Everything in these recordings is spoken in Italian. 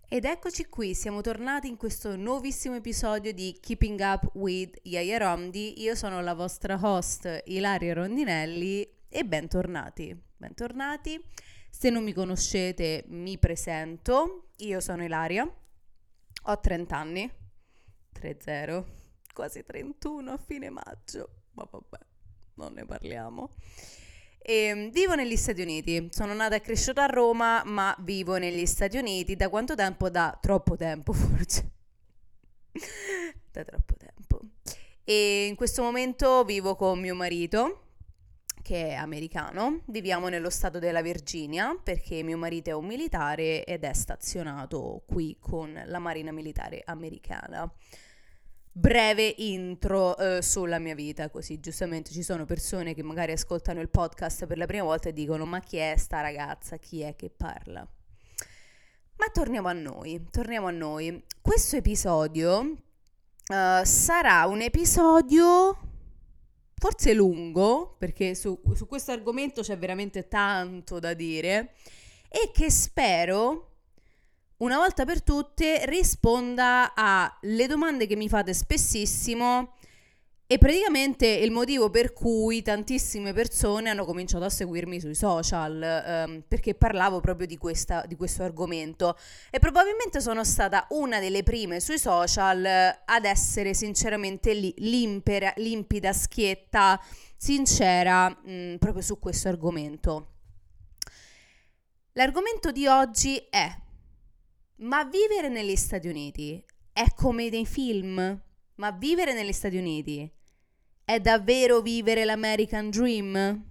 Ed eccoci qui, siamo tornati in questo nuovissimo episodio di Keeping Up with Yaya Romdi. Io sono la vostra host Ilaria Rondinelli e bentornati. Bentornati. Se non mi conoscete, mi presento. Io sono Ilaria, ho 30 anni, 30, quasi 31 a fine maggio, ma vabbè, non ne parliamo. E vivo negli Stati Uniti, sono nata e cresciuta a Roma, ma vivo negli Stati Uniti. Da quanto tempo? Da troppo tempo, forse. Da troppo tempo. E in questo momento vivo con mio marito, che è americano. Viviamo nello stato della Virginia, perché mio marito è un militare ed è stazionato qui con la Marina Militare Americana. Breve intro sulla mia vita, così giustamente ci sono persone che magari ascoltano il podcast per la prima volta e dicono: ma chi è sta ragazza, chi è che parla? Ma torniamo a noi. Questo episodio sarà un episodio forse lungo, perché su questo argomento c'è veramente tanto da dire, e che spero una volta per tutte risponda alle domande che mi fate spessissimo e praticamente il motivo per cui tantissime persone hanno cominciato a seguirmi sui social, perché parlavo proprio di questo argomento, e probabilmente sono stata una delle prime sui social ad essere sinceramente limpida, schietta, sincera proprio su questo argomento. L'argomento di oggi è: ma vivere negli Stati Uniti è come nei film? Ma vivere negli Stati Uniti è davvero vivere l'American Dream?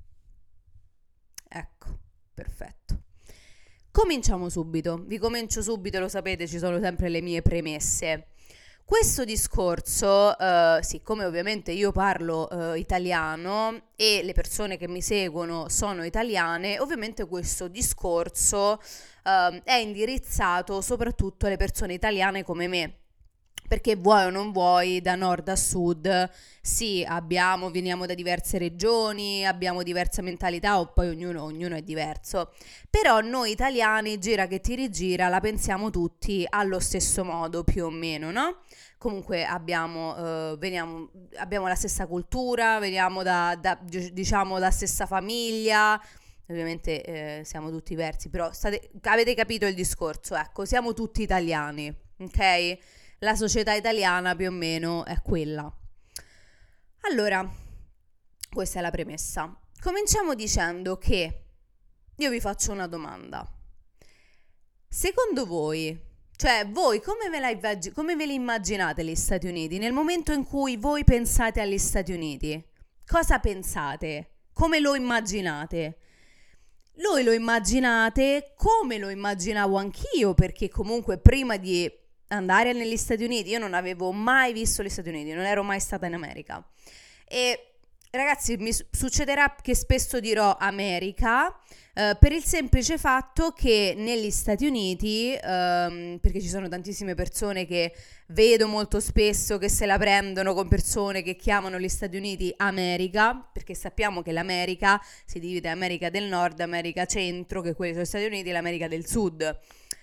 Ecco, perfetto. Cominciamo subito. Vi comincio subito, lo sapete, ci sono sempre le mie premesse. Questo discorso, siccome ovviamente io parlo italiano e le persone che mi seguono sono italiane, ovviamente questo discorso è indirizzato soprattutto alle persone italiane come me. Perché vuoi o non vuoi, da nord a sud, sì, veniamo da diverse regioni, abbiamo diversa mentalità, o poi ognuno è diverso. Però noi italiani, gira che ti rigira, la pensiamo tutti allo stesso modo, più o meno, no? Comunque abbiamo la stessa cultura, veniamo diciamo la stessa famiglia. Ovviamente siamo tutti diversi, però avete capito il discorso, ecco, siamo tutti italiani, ok? La società italiana più o meno è quella. Allora, questa è la premessa. Cominciamo dicendo che io vi faccio una domanda. Secondo voi, cioè voi come ve li immaginate gli Stati Uniti? Nel momento in cui voi pensate agli Stati Uniti, cosa pensate? Come lo immaginate? Voi lo immaginate come lo immaginavo anch'io, perché comunque prima di andare negli Stati Uniti io non avevo mai visto gli Stati Uniti, non ero mai stata in America. E ragazzi, mi succederà che spesso dirò America per il semplice fatto che negli Stati Uniti, perché ci sono tantissime persone che vedo molto spesso che se la prendono con persone che chiamano gli Stati Uniti America, perché sappiamo che l'America si divide in America del Nord, America Centro, che quelli sono gli Stati Uniti, e l'America del Sud.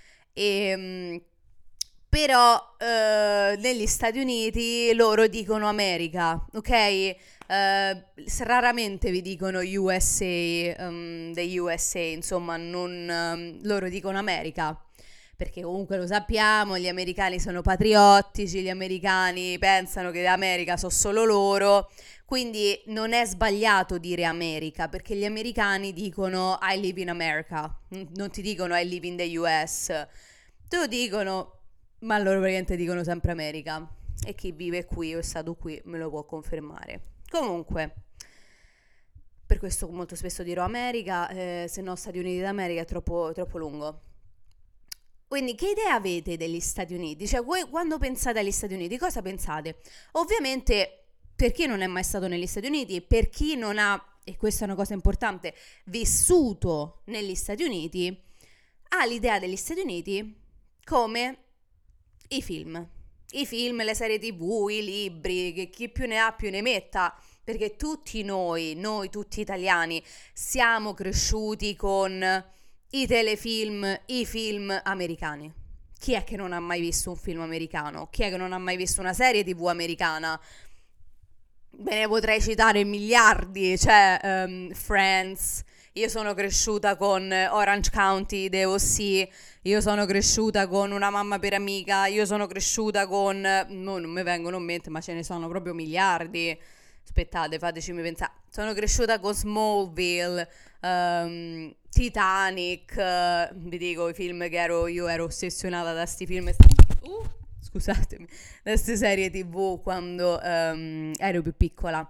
Però negli Stati Uniti loro dicono America, ok? Raramente vi dicono USA, the USA, insomma, loro dicono America, perché comunque lo sappiamo, gli americani sono patriottici, gli americani pensano che l'America so solo loro, quindi non è sbagliato dire America, perché gli americani dicono I live in America, non ti dicono I live in the US, te lo dicono, ma loro praticamente dicono sempre America, e chi vive qui o è stato qui me lo può confermare. Comunque, per questo molto spesso dirò America, se no Stati Uniti d'America è troppo lungo. Quindi che idea avete degli Stati Uniti? Cioè voi quando pensate agli Stati Uniti cosa pensate? Ovviamente per chi non è mai stato negli Stati Uniti, per chi non ha, e questa è una cosa importante, vissuto negli Stati Uniti, ha l'idea degli Stati Uniti come i film, le serie TV, i libri, che chi più ne ha più ne metta, perché tutti noi tutti italiani, siamo cresciuti con i telefilm, i film americani. Chi è che non ha mai visto un film americano? Chi è che non ha mai visto una serie TV americana? Ve ne potrei citare miliardi, cioè Friends. Io sono cresciuta con Orange County, The O.C., io sono cresciuta con Una mamma per amica, io sono cresciuta con... non mi vengono in mente, ma ce ne sono proprio miliardi. Aspettate, fatecimi pensare. Sono cresciuta con Smallville, Titanic, vi dico i film che io ero ossessionata da sti film. Scusatemi, da queste serie TV quando ero più piccola.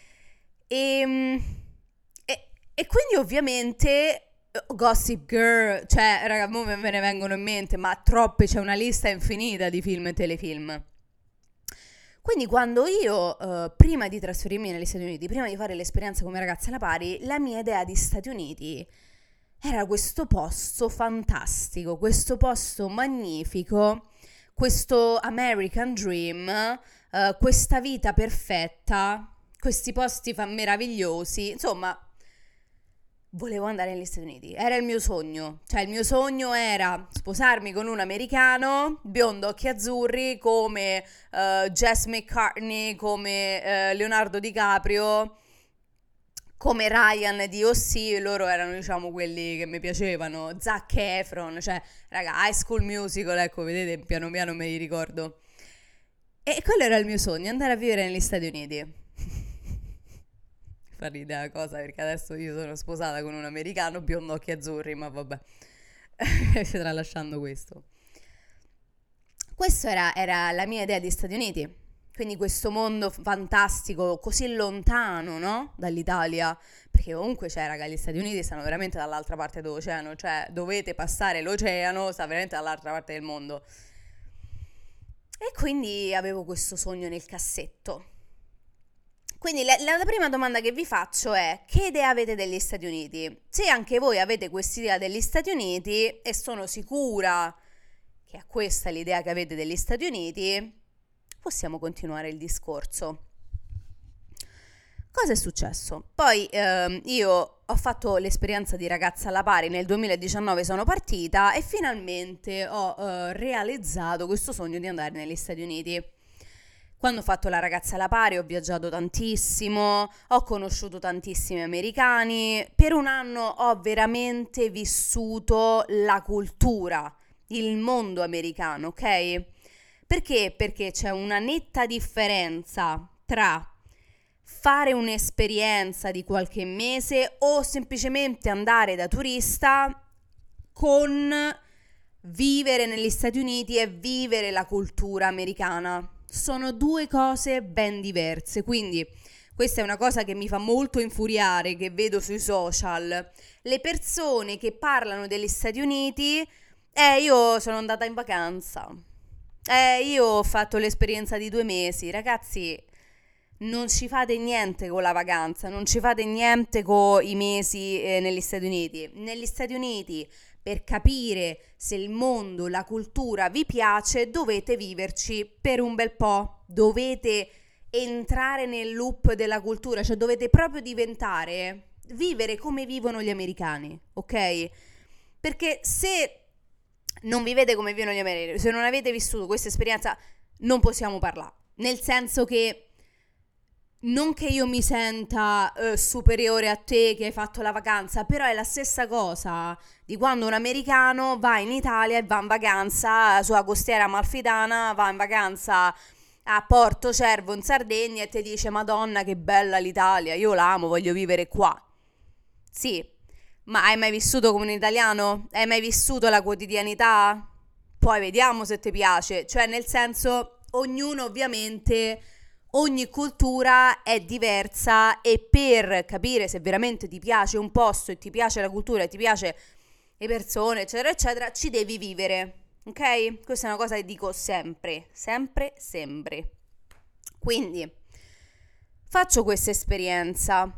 E quindi ovviamente Gossip Girl, cioè raga, mo me ne vengono in mente, ma troppe, c'è una lista infinita di film e telefilm. Quindi quando io, prima di trasferirmi negli Stati Uniti, prima di fare l'esperienza come ragazza alla pari, la mia idea di Stati Uniti era questo posto fantastico, questo posto magnifico, questo American Dream, questa vita perfetta, questi posti meravigliosi, insomma, volevo andare negli Stati Uniti, era il mio sogno, cioè il mio sogno era sposarmi con un americano, biondo, occhi azzurri, come Jess McCartney, come Leonardo DiCaprio, come Ryan di O.C., loro erano diciamo quelli che mi piacevano, Zac Efron, cioè raga, High School Musical, ecco vedete piano piano me li ricordo, e quello era il mio sogno, andare a vivere negli Stati Uniti. Fa ridere la cosa perché adesso io sono sposata con un americano biondo occhi azzurri, ma vabbè, tralasciando questo. Questa era la mia idea di Stati Uniti, quindi questo mondo fantastico così lontano, no? Dall'Italia, perché comunque raga, gli Stati Uniti stanno veramente dall'altra parte dell'oceano, cioè dovete passare l'oceano, sta veramente dall'altra parte del mondo. E quindi avevo questo sogno nel cassetto. Quindi la prima domanda che vi faccio è: che idea avete degli Stati Uniti? Se anche voi avete quest'idea degli Stati Uniti, e sono sicura che è questa l'idea che avete degli Stati Uniti, possiamo continuare il discorso. Cosa è successo? Poi io ho fatto l'esperienza di ragazza alla pari, nel 2019 sono partita e finalmente ho realizzato questo sogno di andare negli Stati Uniti. Quando ho fatto la ragazza alla pari ho viaggiato tantissimo, ho conosciuto tantissimi americani, per un anno ho veramente vissuto la cultura, il mondo americano, ok? Perché? Perché c'è una netta differenza tra fare un'esperienza di qualche mese o semplicemente andare da turista con vivere negli Stati Uniti e vivere la cultura americana. Sono due cose ben diverse, quindi questa è una cosa che mi fa molto infuriare, che vedo sui social. Le persone che parlano degli Stati Uniti, io sono andata in vacanza, io ho fatto l'esperienza di 2 mesi, ragazzi, non ci fate niente con la vacanza, non ci fate niente con i mesi negli Stati Uniti. Negli Stati Uniti, per capire se il mondo, la cultura vi piace, dovete viverci per un bel po', dovete entrare nel loop della cultura, cioè dovete proprio vivere come vivono gli americani, ok? Perché se non vivete come vivono gli americani, se non avete vissuto questa esperienza, non possiamo parlare, nel senso che non che io mi senta superiore a te che hai fatto la vacanza, però è la stessa cosa di quando un americano va in Italia e va in vacanza sulla costiera amalfitana, va in vacanza a Porto Cervo in Sardegna e ti dice: Madonna che bella l'Italia, io l'amo, voglio vivere qua. Sì, ma hai mai vissuto come un italiano? Hai mai vissuto la quotidianità? Poi vediamo se ti piace, cioè nel senso, ognuno ovviamente... Ogni cultura è diversa e per capire se veramente ti piace un posto e ti piace la cultura e ti piace le persone, eccetera, eccetera, ci devi vivere, ok? Questa è una cosa che dico sempre, sempre, sempre. Quindi, faccio questa esperienza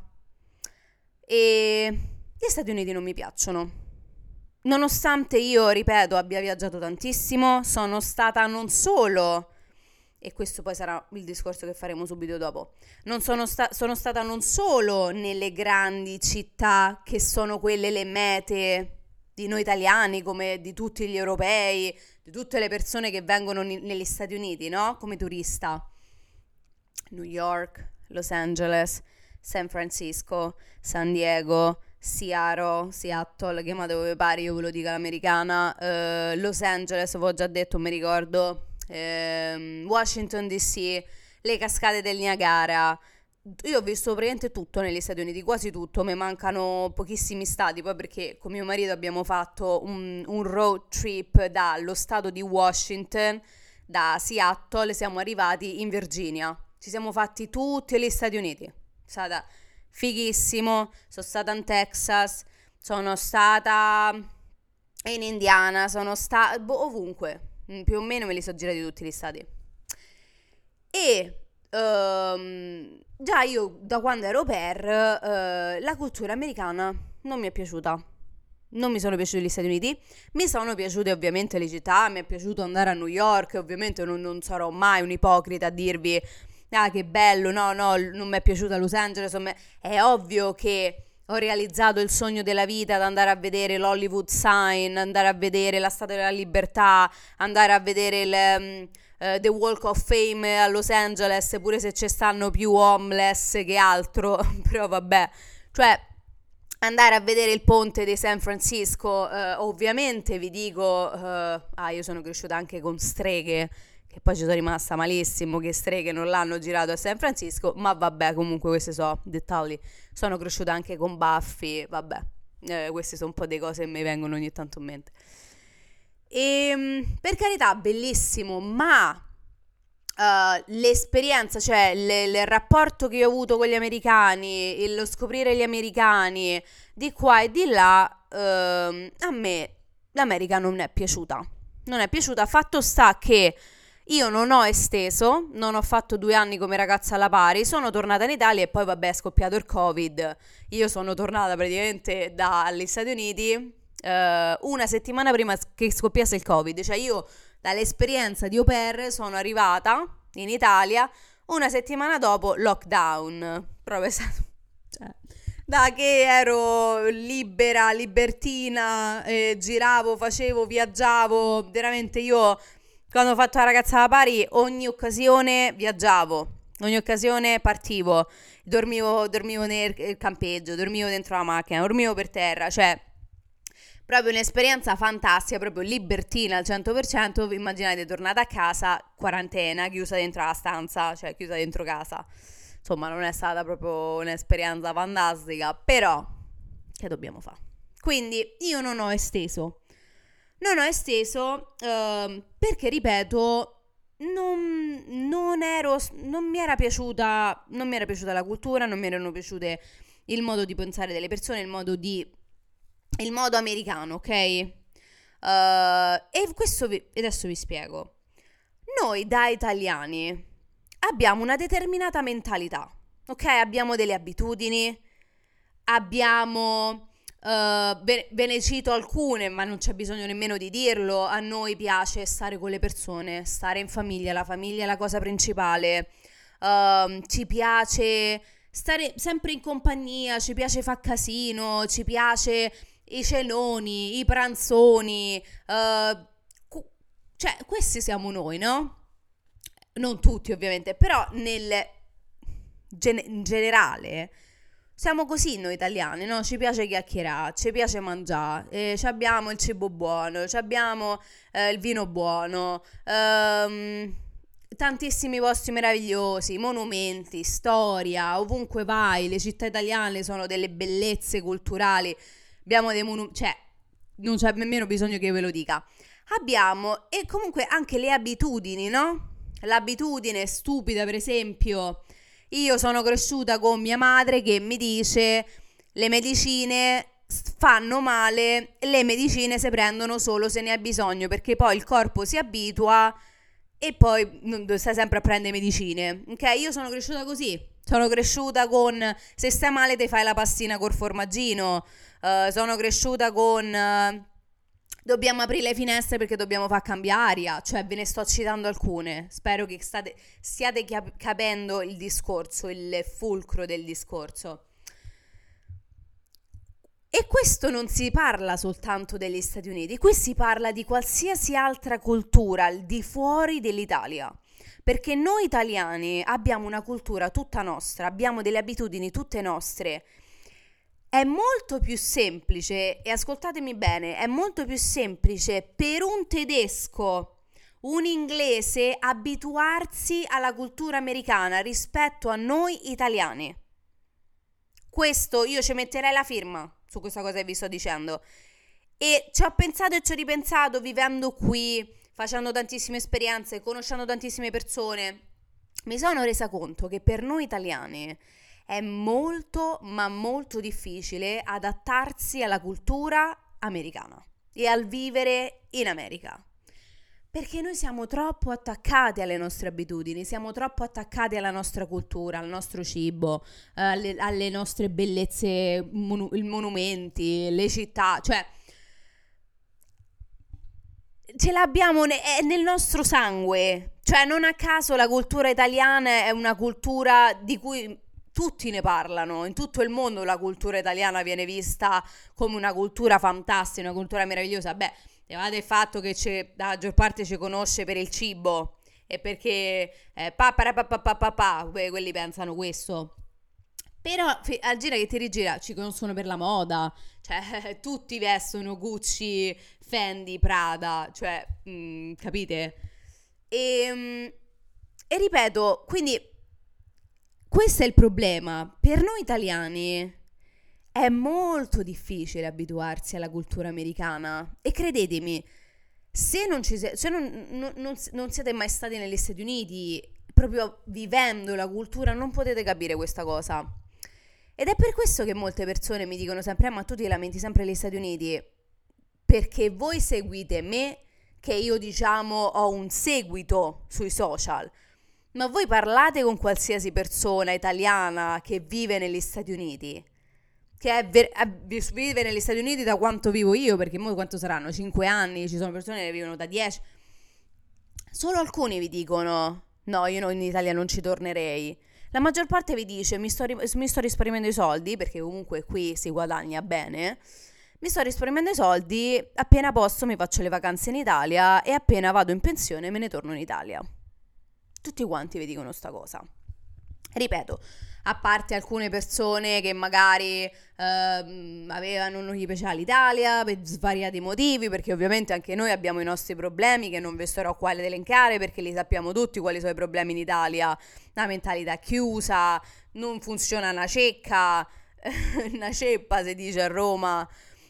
e gli Stati Uniti non mi piacciono. Nonostante io, ripeto, abbia viaggiato tantissimo, sono stata non solo... e questo poi sarà il discorso che faremo subito dopo, sono stata non solo nelle grandi città che sono quelle le mete di noi italiani, come di tutti gli europei, di tutte le persone che vengono negli Stati Uniti, no? Come turista. New York, Los Angeles, San Francisco, San Diego, Seattle, chiamate come pare, io ve lo dico all'americana, Los Angeles, avevo già detto, mi ricordo, Washington DC, le cascate del Niagara. Io ho visto praticamente tutto negli Stati Uniti, quasi tutto, mi mancano pochissimi stati, poi perché con mio marito abbiamo fatto un road trip dallo stato di Washington, da Seattle, siamo arrivati in Virginia, ci siamo fatti tutti gli Stati Uniti, è stata fighissimo, sono stata in Texas, sono stata in Indiana, sono stata ovunque, più o meno me li sono girati tutti gli stati. E già io da quando ero la cultura americana non mi è piaciuta. Non mi sono piaciuti gli Stati Uniti, mi sono piaciute ovviamente le città, mi è piaciuto andare a New York, ovviamente non sarò mai un ipocrita a dirvi ah che bello, no, non mi è piaciuta Los Angeles, è ovvio che ho realizzato il sogno della vita ad andare a vedere l'Hollywood Sign, andare a vedere la Statua della Libertà, andare a vedere The Walk of Fame a Los Angeles, pure se ci stanno più homeless che altro, però vabbè, cioè andare a vedere il ponte di San Francisco, ovviamente vi dico, io sono cresciuta anche con streghe, che poi ci sono rimasta malissimo, che streghe non l'hanno girato a San Francisco, ma vabbè, comunque questi sono dettagli, sono cresciuta anche con Buffy, vabbè, queste sono un po' di cose che mi vengono ogni tanto in mente. E per carità, bellissimo, ma l'esperienza, cioè il rapporto che ho avuto con gli americani, lo scoprire gli americani di qua e di là, a me l'America non è piaciuta. Non è piaciuta. Fatto sta che io non ho esteso, non ho fatto 2 anni come ragazza alla pari, sono tornata in Italia e poi vabbè è scoppiato il Covid. Io sono tornata praticamente dagli Stati Uniti una settimana prima che scoppiasse il Covid, cioè io dall'esperienza di au pair sono arrivata in Italia, una settimana dopo lockdown, proprio stato, cioè, da che ero libera, libertina, giravo, facevo, viaggiavo, veramente io quando ho fatto la ragazza alla pari ogni occasione viaggiavo, ogni occasione partivo, dormivo nel campeggio, dormivo dentro la macchina, dormivo per terra, cioè proprio un'esperienza fantastica, proprio libertina al 100%, immaginate tornata a casa, quarantena, chiusa dentro la stanza, cioè chiusa dentro casa. Insomma, non è stata proprio un'esperienza fantastica, però che dobbiamo fare? Quindi io non ho esteso perché, ripeto, non mi era piaciuta la cultura, non mi erano piaciute il modo di pensare delle persone, il modo americano, ok? E adesso vi spiego. Noi da italiani abbiamo una determinata mentalità, ok? Abbiamo delle abitudini, ve ne cito alcune, ma non c'è bisogno nemmeno di dirlo. A noi piace stare con le persone, stare in famiglia, la famiglia è la cosa principale. Ci piace stare sempre in compagnia, ci piace far casino, ci piace i cenoni, i pranzoni, cioè questi siamo noi, no? Non tutti ovviamente, però in generale siamo così noi italiani, no? Ci piace chiacchierare, ci piace mangiare, abbiamo il cibo buono, abbiamo il vino buono, tantissimi posti meravigliosi, monumenti, storia, ovunque vai, le città italiane sono delle bellezze culturali, abbiamo dei monumenti, cioè non c'è nemmeno bisogno che io ve lo dica. Abbiamo, e comunque anche le abitudini, no? L'abitudine stupida, per esempio, io sono cresciuta con mia madre che mi dice le medicine fanno male, le medicine si prendono solo se ne hai bisogno, perché poi il corpo si abitua e poi non stai sempre a prendere medicine, ok? Io sono cresciuta così, sono cresciuta con se stai male ti fai la pastina col formaggino, sono cresciuta con dobbiamo aprire le finestre perché dobbiamo far cambiare aria, cioè ve ne sto citando alcune, spero che stiate capendo il discorso, il fulcro del discorso. E questo non si parla soltanto degli Stati Uniti, qui si parla di qualsiasi altra cultura al di fuori dell'Italia. Perché noi italiani abbiamo una cultura tutta nostra, abbiamo delle abitudini tutte nostre. È molto più semplice, e ascoltatemi bene, è molto più semplice per un tedesco, un inglese, abituarsi alla cultura americana rispetto a noi italiani. Questo io ci metterei la firma su questa cosa che vi sto dicendo. E ci ho pensato e ci ho ripensato vivendo qui, facendo tantissime esperienze, conoscendo tantissime persone. Mi sono resa conto che per noi italiani è molto, ma molto difficile adattarsi alla cultura americana e al vivere in America. Perché noi siamo troppo attaccati alle nostre abitudini, siamo troppo attaccati alla nostra cultura, al nostro cibo, alle nostre bellezze, i monumenti, le città, cioè ce l'abbiamo è nel nostro sangue, cioè non a caso la cultura italiana è una cultura di cui tutti ne parlano, in tutto il mondo la cultura italiana viene vista come una cultura fantastica, una cultura meravigliosa. Beh, levate il fatto che la maggior parte ci conosce per il cibo e perché quelli pensano questo. Però al gira che ti rigira ci conoscono per la moda, cioè tutti vestono Gucci, Fendi, Prada, cioè capite? E ripeto, quindi questo è il problema. Per noi italiani è molto difficile abituarsi alla cultura americana e credetemi, se non siete mai stati negli Stati Uniti, proprio vivendo la cultura, non potete capire questa cosa. Ed è per questo che molte persone mi dicono sempre: ma tu ti lamenti sempre negli Stati Uniti? Perché voi seguite me, che io diciamo ho un seguito sui social. Ma voi parlate con qualsiasi persona italiana che vive negli Stati Uniti, che vive negli Stati Uniti da quanto vivo io, perché mo quanto saranno? 5 anni, ci sono persone che vivono da 10. Solo alcuni vi dicono: no, io in Italia non ci tornerei. La maggior parte vi dice: mi sto risparmiando i soldi, perché comunque qui si guadagna bene. Mi sto risparmiando i soldi, appena posso mi faccio le vacanze in Italia e appena vado in pensione me ne torno in Italia. Tutti quanti vi dicono sta cosa. Ripeto, a parte alcune persone che magari non gli piaceva l'Italia per svariati motivi, perché ovviamente anche noi abbiamo i nostri problemi che non vi starò qua ad elencare, perché li sappiamo tutti quali sono i problemi in Italia. La mentalità chiusa, non funziona una cecca, una ceppa si dice a Roma.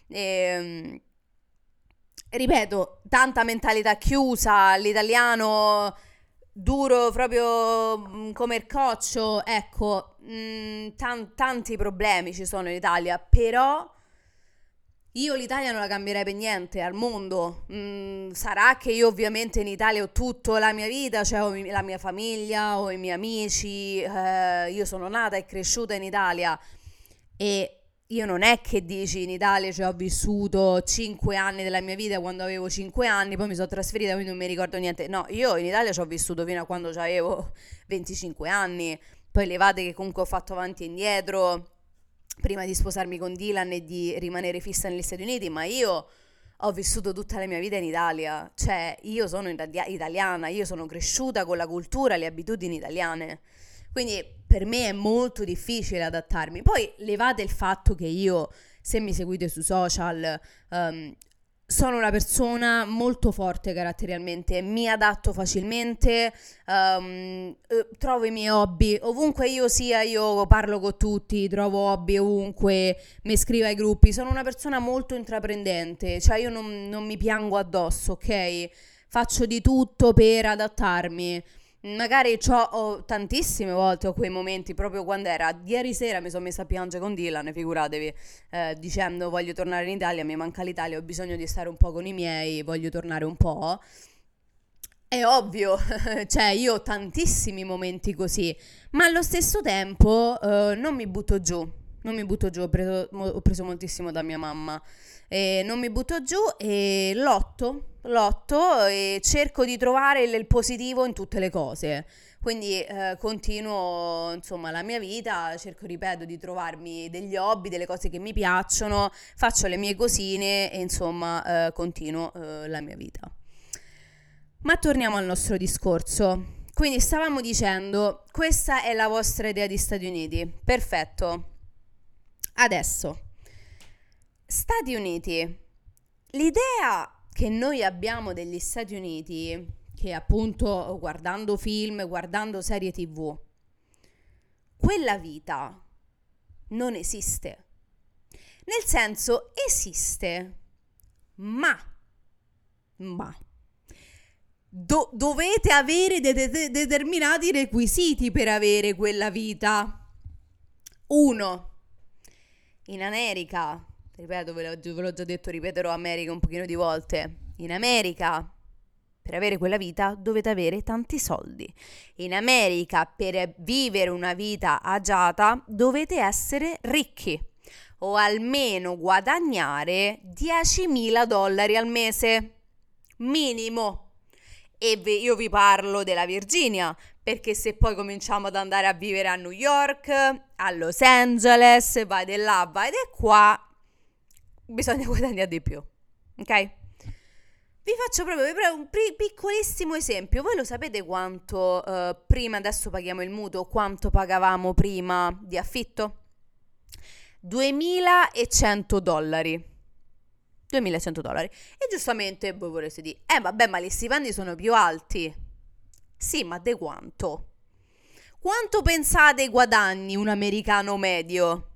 Ripeto, tanta mentalità chiusa, l'italiano duro proprio come il coccio, ecco, tanti problemi ci sono in Italia, però io l'Italia non la cambierei per niente al mondo. Sarà che io ovviamente in Italia ho tutta la mia vita, cioè ho la mia famiglia, ho i miei amici, io sono nata e cresciuta in Italia e io non è che dici in Italia ho vissuto 5 anni della mia vita quando avevo 5 anni, poi mi sono trasferita quindi non mi ricordo niente. No, io in Italia ci ho vissuto fino a quando avevo 25 anni, poi levate che comunque ho fatto avanti e indietro prima di sposarmi con Dylan e di rimanere fissa negli Stati Uniti, ma io ho vissuto tutta la mia vita in Italia, cioè io sono italiana, io sono cresciuta con la cultura e le abitudini italiane. Quindi per me è molto difficile adattarmi. Poi levate il fatto che io, se mi seguite su social, sono una persona molto forte caratterialmente, mi adatto facilmente, trovo i miei hobby, ovunque io sia, io parlo con tutti, trovo hobby ovunque, mi iscrivo ai gruppi, sono una persona molto intraprendente, cioè io non mi piango addosso, ok? Faccio di tutto per adattarmi. Magari ho tantissime volte ho quei momenti, proprio quando era ieri sera mi sono messa a piangere con Dylan, figuratevi, dicendo voglio tornare in Italia, mi manca l'Italia, ho bisogno di stare un po' con i miei, voglio tornare un po'. È ovvio, cioè io ho tantissimi momenti così, ma allo stesso tempo non mi butto giù, ho preso moltissimo da mia mamma. Non mi butto giù e lotto e cerco di trovare il positivo in tutte le cose. Quindi continuo, insomma, la mia vita, cerco, ripeto, di trovarmi degli hobby, delle cose che mi piacciono, faccio le mie cosine e insomma continuo la mia vita. Ma torniamo al nostro discorso. Quindi stavamo dicendo, questa è la vostra idea di Stati Uniti. Perfetto. Adesso, Stati Uniti. L'idea che noi abbiamo degli Stati Uniti, che appunto guardando film, guardando serie TV, quella vita non esiste. Nel senso, esiste, ma dovete avere determinati requisiti per avere quella vita. 1. In America, ripeto, ve l'ho già detto, ripeterò America un pochino di volte. In America, per avere quella vita, dovete avere tanti soldi. In America, per vivere una vita agiata, dovete essere ricchi o almeno guadagnare $10.000 al mese. Minimo. E io vi parlo della Virginia, perché se poi cominciamo ad andare a vivere a New York, a Los Angeles, vai di là, vai di qua, bisogna guadagnare di più, ok? Vi faccio proprio un piccolissimo esempio. Voi lo sapete quanto prima, adesso paghiamo il mutuo, quanto pagavamo prima di affitto? $2.100. $2.100. E giustamente voi vorreste dire, vabbè, ma gli stipendi sono più alti. Sì, ma di quanto? Quanto pensate guadagni un americano medio?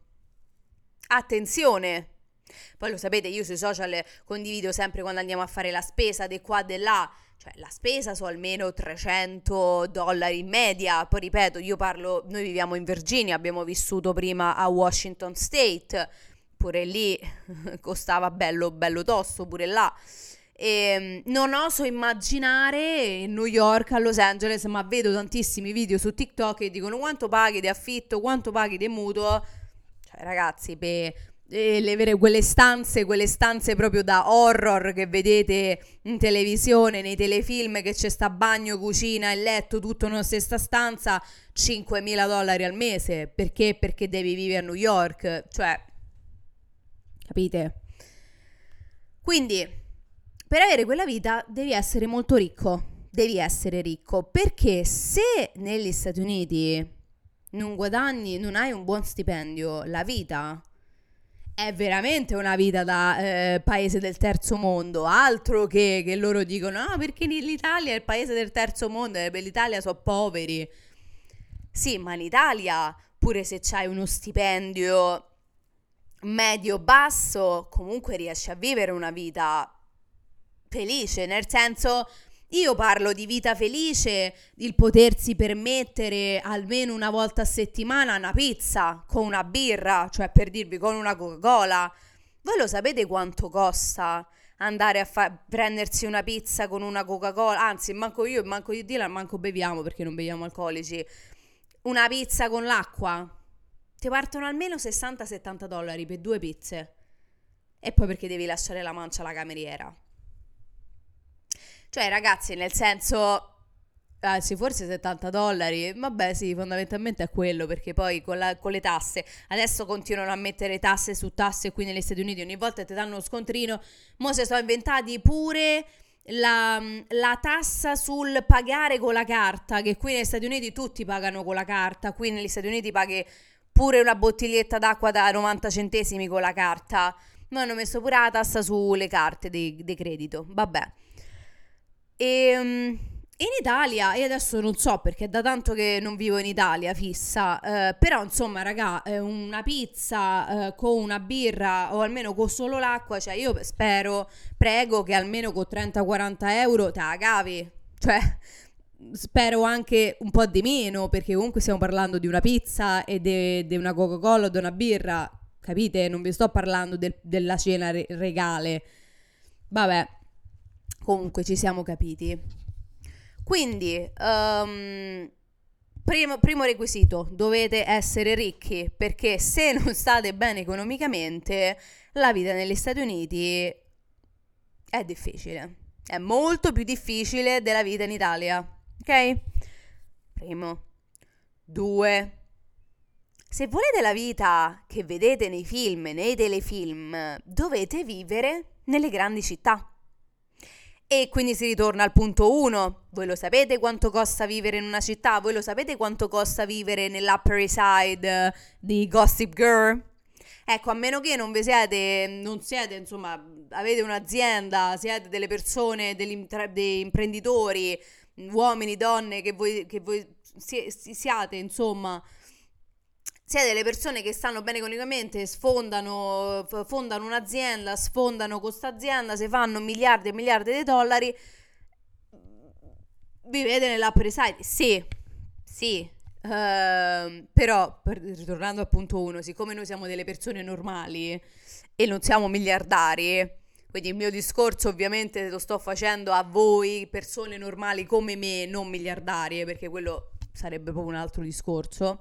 Attenzione! Poi lo sapete, io sui social condivido sempre quando andiamo a fare la spesa, di qua, di là. Cioè, la spesa su almeno $300 in media. Poi ripeto, noi viviamo in Virginia, abbiamo vissuto prima a Washington State. Pure lì costava bello tosto, pure là. E non oso immaginare New York, a Los Angeles, ma vedo tantissimi video su TikTok che dicono quanto paghi di affitto, quanto paghi di mutuo. Cioè, ragazzi, quelle stanze proprio da horror che vedete in televisione, nei telefilm, che c'è sta bagno, cucina e letto tutto nella stessa stanza, $5.000 al mese. Perché? Perché devi vivere a New York. Cioè, capite? Quindi, per avere quella vita devi essere molto ricco. Devi essere ricco, perché se negli Stati Uniti non guadagni, non hai un buon stipendio, la vita è veramente una vita da paese del terzo mondo. Altro che loro dicono, no, perché l'Italia è il paese del terzo mondo, per l'Italia sono poveri. Sì, ma in Italia, pure se c'hai uno stipendio medio-basso, comunque riesci a vivere una vita felice, nel senso, io parlo di vita felice, il potersi permettere almeno una volta a settimana una pizza con una birra, cioè per dirvi con una Coca-Cola. Voi lo sapete quanto costa andare a prendersi una pizza con una Coca-Cola? Anzi, manco io e manco io e Dylan manco beviamo, perché non beviamo alcolici. Una pizza con l'acqua ti partono almeno $60-70 per 2 pizze. E poi perché devi lasciare la mancia alla cameriera. Cioè, ragazzi, nel senso, sì, forse $70. Vabbè, sì, fondamentalmente è quello, perché poi con le tasse adesso continuano a mettere tasse su tasse qui negli Stati Uniti, ogni volta ti danno uno scontrino. Mo' si sono inventati pure la tassa sul pagare con la carta, che qui negli Stati Uniti tutti pagano con la carta. Qui negli Stati Uniti paghi pure una bottiglietta d'acqua da 90 centesimi con la carta. Ma hanno messo pure la tassa sulle carte di credito. Vabbè. E in Italia, io adesso non so perché è da tanto che non vivo in Italia fissa, però insomma raga, una pizza con una birra o almeno con solo l'acqua, cioè io prego che almeno con 30-40 euro te la cavi, cioè spero anche un po' di meno, perché comunque stiamo parlando di una pizza e di una Coca-Cola o di una birra, capite? Non vi sto parlando della cena regale. Vabbè, comunque ci siamo capiti. Quindi primo requisito, dovete essere ricchi, perché se non state bene economicamente la vita negli Stati Uniti è difficile, è molto più difficile della vita in Italia, ok? Primo. 2. Se volete la vita che vedete nei film e nei telefilm, dovete vivere nelle grandi città. E quindi si ritorna al punto 1. Voi lo sapete quanto costa vivere in una città? Voi lo sapete quanto costa vivere nell'Upper East Side di Gossip Girl? Ecco, a meno che non siete, insomma, avete un'azienda, siete delle persone, dei imprenditori, uomini, donne, che voi siate, insomma, siete delle persone che stanno bene economicamente, fondano un'azienda, sfondano questa azienda, si fanno miliardi e miliardi di dollari, vivete nell'Upper East Side? Sì. Però, ritornando al punto 1, siccome noi siamo delle persone normali e non siamo miliardari, quindi il mio discorso ovviamente lo sto facendo a voi, persone normali come me, non miliardarie, perché quello sarebbe proprio un altro discorso.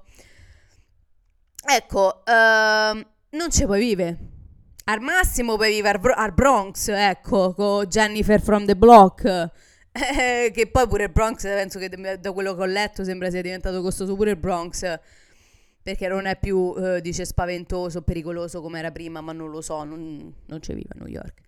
Ecco, non ci puoi vivere. Al massimo puoi vivere al Bronx, ecco, con Jennifer from the Block. Che poi pure il Bronx, penso che da quello che ho letto sembra sia diventato costoso pure il Bronx, perché non è più, dice, spaventoso, pericoloso come era prima, ma non lo so, non ci vive a New York.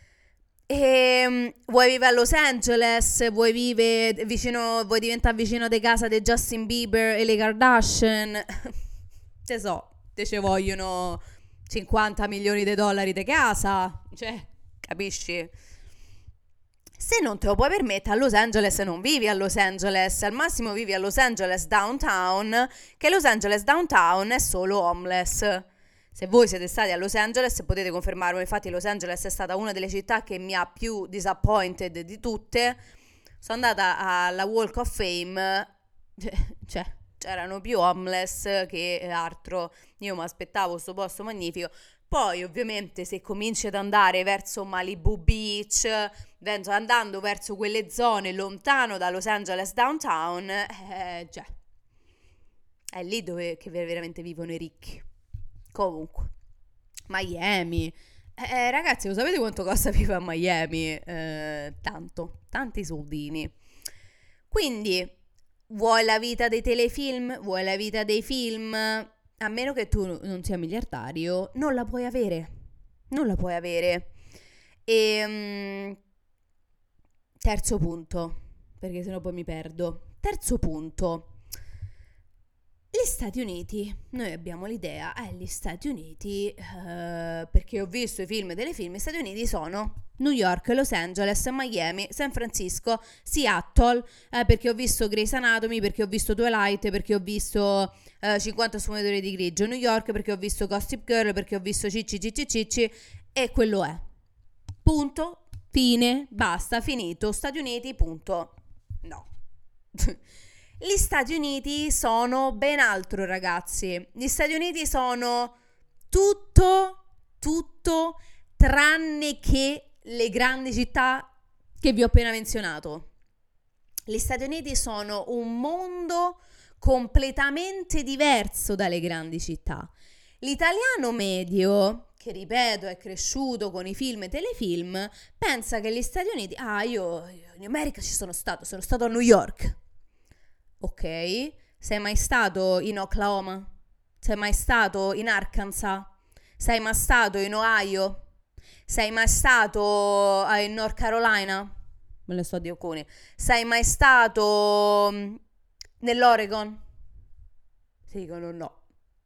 Vuoi vivere a Los Angeles? Vuoi diventare vicino di casa di Justin Bieber e le Kardashian? Te ci vogliono 50 milioni di dollari di casa, cioè, capisci? Se non te lo puoi permettere, a Los Angeles non vivi a Los Angeles, al massimo vivi a Los Angeles Downtown, che Los Angeles Downtown è solo homeless. Se voi siete stati a Los Angeles potete confermarlo, infatti Los Angeles è stata una delle città che mi ha più disappointed di tutte. Sono andata alla Walk of Fame, cioè c'erano più homeless che altro, io mi aspettavo questo posto magnifico. Poi ovviamente se cominci ad andare verso Malibu Beach, andando verso quelle zone lontano da Los Angeles Downtown, cioè, è lì dove che veramente vivono i ricchi. Comunque, Miami, ragazzi, lo sapete quanto costa vivere a Miami? Tanti soldini. Quindi, vuoi la vita dei telefilm? Vuoi la vita dei film? A meno che tu non sia miliardario, non la puoi avere. Non la puoi avere. Terzo punto, perché sennò poi mi perdo. Terzo punto. Gli Stati Uniti, noi abbiamo l'idea, gli Stati Uniti, perché ho visto i film e telefilm, gli Stati Uniti sono New York, Los Angeles, Miami, San Francisco, Seattle, perché ho visto Grey's Anatomy, perché ho visto Twilight, perché ho visto 50 sfumature di grigio, New York, perché ho visto Gossip Girl, perché ho visto Cicci, e quello è. Punto, fine, basta, finito, Stati Uniti, punto. No. Gli Stati Uniti sono ben altro, ragazzi. Gli Stati Uniti sono tutto tranne che le grandi città che vi ho appena menzionato. Gli Stati Uniti sono un mondo completamente diverso dalle grandi città. L'italiano medio, che ripeto è cresciuto con i film e telefilm, pensa che gli Stati Uniti, io in America sono stato a New York. Ok, sei mai stato in Oklahoma? Sei mai stato in Arkansas? Sei mai stato in Ohio? Sei mai stato in North Carolina? Me ne sto di alcuni. Sei mai stato nell'Oregon? Ti dicono no.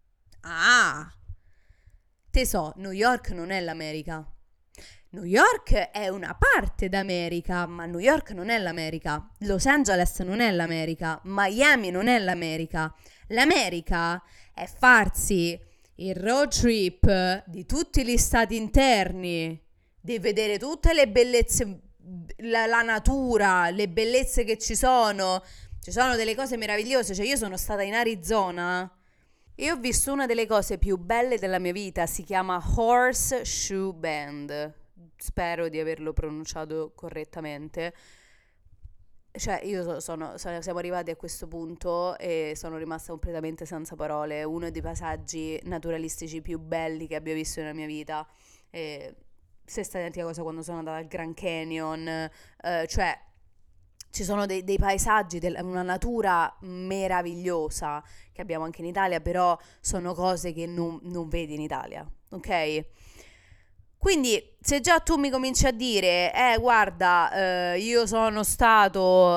Te so, New York non è l'America. New York è una parte d'America, ma New York non è l'America. Los Angeles non è l'America. Miami non è l'America. L'America è farsi il road trip di tutti gli stati interni, di vedere tutte le bellezze, la natura, le bellezze che ci sono. Ci sono delle cose meravigliose. Cioè, io sono stata in Arizona e ho visto una delle cose più belle della mia vita. Si chiama Horseshoe Bend. Spero di averlo pronunciato correttamente. Cioè, siamo arrivati a questo punto e sono rimasta completamente senza parole. Uno dei paesaggi naturalistici più belli che abbia visto nella mia vita. Stessa identica cosa quando sono andata al Grand Canyon. Cioè, ci sono dei paesaggi, una natura meravigliosa che abbiamo anche in Italia, però sono cose che non vedi in Italia, ok? Quindi se già tu mi cominci a dire, guarda, io sono stato,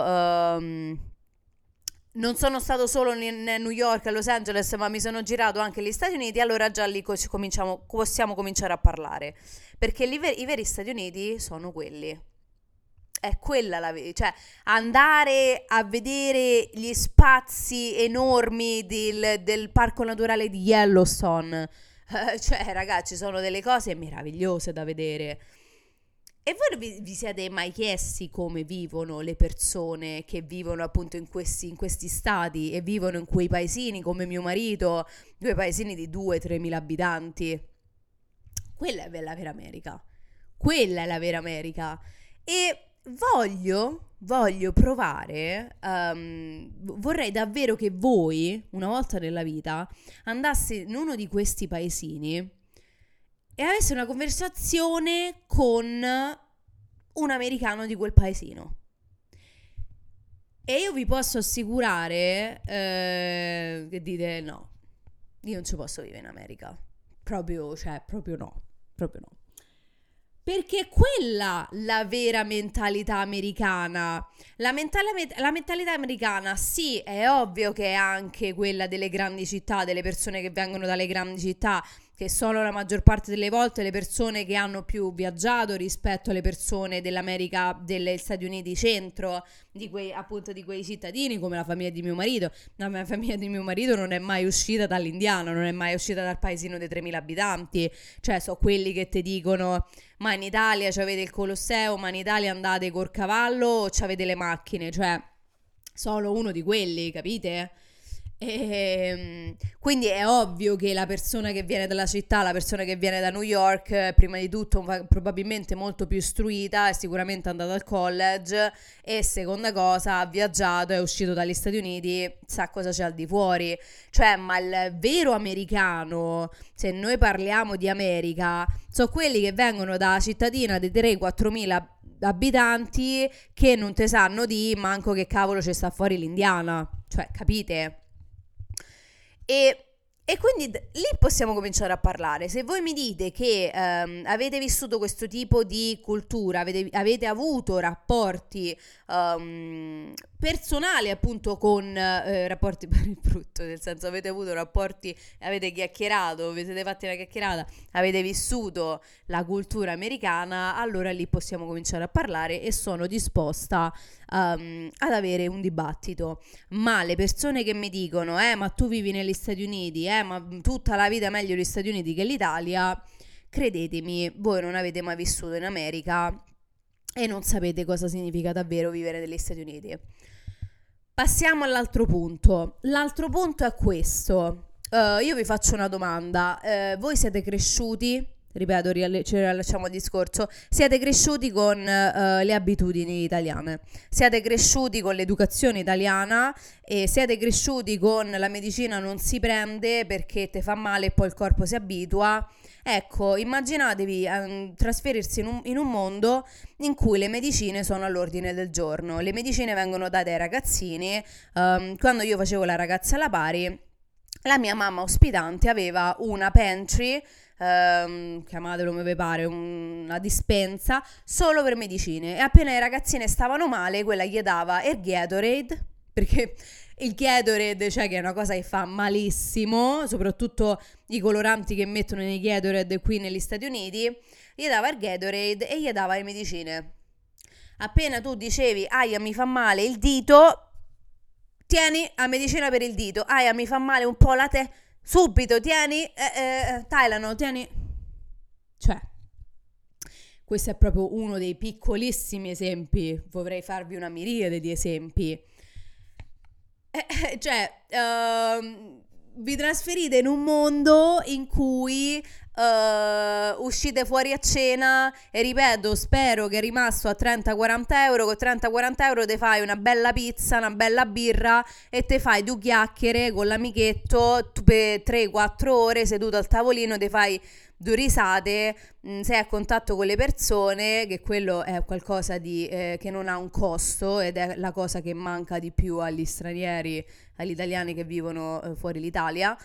non sono stato solo in New York, a Los Angeles, ma mi sono girato anche negli Stati Uniti, allora già lì possiamo cominciare a parlare. Perché i veri Stati Uniti sono quelli. È quella cioè andare a vedere gli spazi enormi del parco naturale di Yellowstone. Cioè, ragazzi, sono delle cose meravigliose da vedere. E voi vi siete mai chiesti come vivono le persone che vivono appunto in questi stati e vivono in quei paesini come mio marito, due paesini di 2-3 mila abitanti? Quella è la vera America. Quella è la vera America. E voglio provare, vorrei davvero che voi, una volta nella vita, andaste in uno di questi paesini e avesse una conversazione con un americano di quel paesino. E io vi posso assicurare che dite no, io non ci posso vivere in America. Proprio no. Perché è quella la vera mentalità americana. La mentalità americana, sì, è ovvio che è anche quella delle grandi città, delle persone che vengono dalle grandi città, che sono la maggior parte delle volte le persone che hanno più viaggiato rispetto alle persone dell'America, degli Stati Uniti centro, di quei cittadini come la famiglia di mio marito. La famiglia di mio marito non è mai uscita dall'Indiana, non è mai uscita dal paesino dei 3.000 abitanti, cioè so quelli che ti dicono ma in Italia c'avete il Colosseo, ma in Italia andate col cavallo o c'avete le macchine, cioè sono uno di quelli, capite? Quindi è ovvio che la persona che viene dalla città, la persona che viene da New York, prima di tutto probabilmente molto più istruita, è sicuramente andata al college e seconda cosa ha viaggiato, è uscito dagli Stati Uniti, sa cosa c'è al di fuori. Cioè, ma il vero americano, se noi parliamo di America, sono quelli che vengono da cittadina di 3-4 mila abitanti che non te sanno di manco che cavolo c'è sta fuori l'Indiana, cioè capite? E quindi lì possiamo cominciare a parlare. Se voi mi dite che avete vissuto questo tipo di cultura, avete avuto rapporti personali appunto con rapporti per il brutto, nel senso avete avuto rapporti, avete chiacchierato, vi siete fatti una chiacchierata, avete vissuto la cultura americana, allora lì possiamo cominciare a parlare e sono disposta ad avere un dibattito. Ma le persone che mi dicono ma tu vivi negli Stati Uniti, ma tutta la vita è meglio gli Stati Uniti che l'Italia, credetemi, voi non avete mai vissuto in America e non sapete cosa significa davvero vivere negli Stati Uniti. Passiamo all'altro punto. L'altro punto è questo. Io vi faccio una domanda. Voi siete cresciuti, ripeto, ci riallacciamo al discorso, siete cresciuti con le abitudini italiane, siete cresciuti con l'educazione italiana e siete cresciuti con la medicina non si prende perché te fa male e poi il corpo si abitua. Ecco, immaginatevi trasferirsi in un mondo in cui le medicine sono all'ordine del giorno. Le medicine vengono date ai ragazzini. Quando io facevo la ragazza alla pari, la mia mamma ospitante aveva una pantry, chiamatelo come vi pare, una dispensa solo per medicine, e appena le ragazzine stavano male quella gli dava il Gatorade, perché il Gatorade, cioè, che è una cosa che fa malissimo, soprattutto i coloranti che mettono nei Gatorade qui negli Stati Uniti, gli dava il Gatorade e gli dava le medicine. Appena tu dicevi aia mi fa male il dito, tieni la medicina per il dito. Aia mi fa male un po' la subito tieni Tylenol, tieni. Cioè, questo è proprio uno dei piccolissimi esempi, vorrei farvi una miriade di esempi. Vi trasferite in un mondo in cui uscite fuori a cena e ripeto, spero che è rimasto a 30-40 euro. Con 30-40 euro te fai una bella pizza, una bella birra e te fai due chiacchiere con l'amichetto per 3-4 ore seduto al tavolino, te fai due risate, sei a contatto con le persone, che quello è qualcosa di che non ha un costo ed è la cosa che manca di più agli stranieri, agli italiani che vivono fuori l'Italia.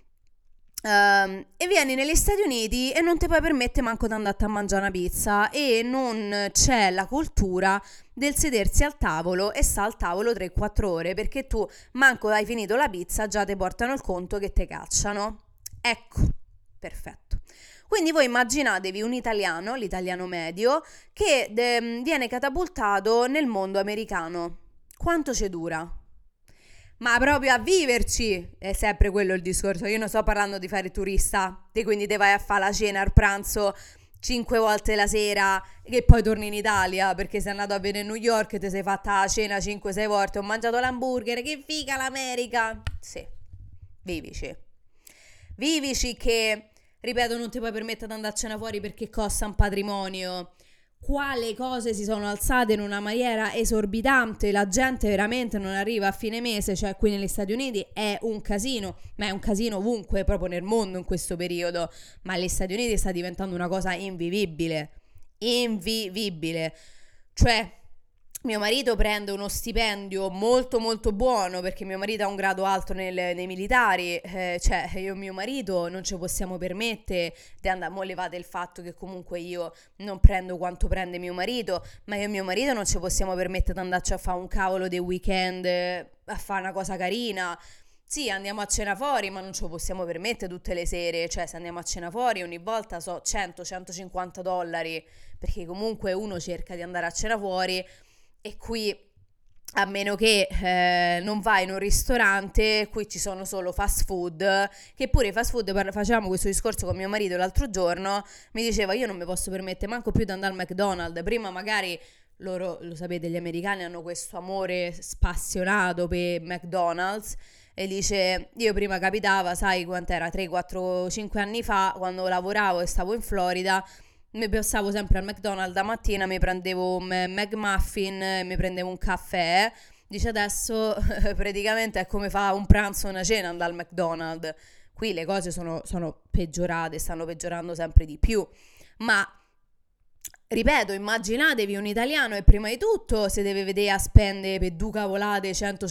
E vieni negli Stati Uniti e non ti puoi permettere manco di andare a mangiare una pizza, e non c'è la cultura del sedersi al tavolo e sta al tavolo 3-4 ore, perché tu manco hai finito la pizza già ti portano il conto che te cacciano. Ecco, perfetto. Quindi voi immaginatevi un italiano, l'italiano medio, che viene catapultato nel mondo americano. Quanto ci dura? Ma proprio a viverci, è sempre quello il discorso. Io non sto parlando di fare turista, e quindi te vai a fare la cena, il pranzo 5 volte la sera e poi torni in Italia perché sei andato a vedere New York e ti sei fatta la cena 5-6 volte, ho mangiato l'hamburger, che figa l'America. Sì, vivici. Vivici che, ripeto, non ti puoi permettere di andarcene fuori perché costa un patrimonio. Quale cose si sono alzate in una maniera esorbitante, la gente veramente non arriva a fine mese, cioè qui negli Stati Uniti è un casino, ma è un casino ovunque, proprio nel mondo in questo periodo, ma negli Stati Uniti sta diventando una cosa invivibile, cioè mio marito prende uno stipendio molto molto buono perché mio marito ha un grado alto nei militari, cioè io e mio marito non ci possiamo permettere di andare, mo levate il fatto che comunque io non prendo quanto prende mio marito, ma io e mio marito non ci possiamo permettere di andarci a fare un cavolo dei weekend, a fare una cosa carina. Sì, andiamo a cena fuori, ma non ce lo possiamo permettere tutte le sere, cioè se andiamo a cena fuori ogni volta so $100-150, perché comunque uno cerca di andare a cena fuori. E qui, a meno che non vai in un ristorante, qui ci sono solo fast food, che pure i fast food, facevamo questo discorso con mio marito l'altro giorno, mi diceva io non mi posso permettere manco più di andare al McDonald's, prima magari loro, lo sapete, gli americani hanno questo amore spassionato per McDonald's, e dice io prima capitava, sai quant'era, 3, 4, 5 anni fa, quando lavoravo e stavo in Florida, mi passavo sempre al McDonald's la mattina, mi prendevo un McMuffin, mi prendevo un caffè. Dice adesso praticamente è come fa un pranzo o una cena andare al McDonald's. Qui le cose sono peggiorate, stanno peggiorando sempre di più. Ma ripeto, immaginatevi un italiano e prima di tutto se deve vedere a spendere per due cavolate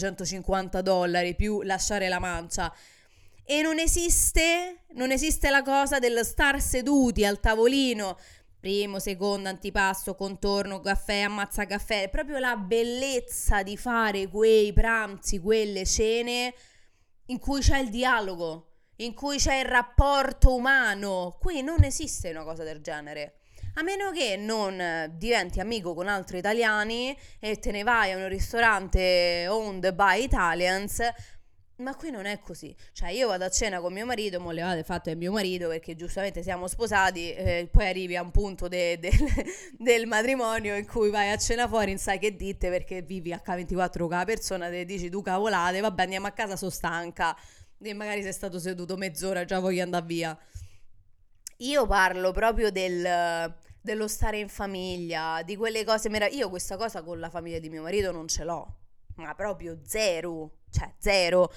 $100-150 più lasciare la mancia. E non esiste la cosa del star seduti al tavolino, primo, secondo, antipasto, contorno, caffè, ammazza caffè, è proprio la bellezza di fare quei pranzi, quelle cene in cui c'è il dialogo, in cui c'è il rapporto umano. Qui non esiste una cosa del genere. A meno che non diventi amico con altri italiani e te ne vai a un ristorante owned by Italians. Ma qui non è così, cioè io vado a cena con mio marito, mo levate il fatto è mio marito perché giustamente siamo sposati, poi arrivi a un punto del matrimonio in cui vai a cena fuori, non sai che dite perché vivi H24 con la persona, te dici tu cavolate, vabbè andiamo a casa, sono stanca, e magari sei stato seduto mezz'ora, già voglio andare via. Io parlo proprio dello stare in famiglia, di quelle cose io questa cosa con la famiglia di mio marito non ce l'ho, ma proprio zero, cioè zero.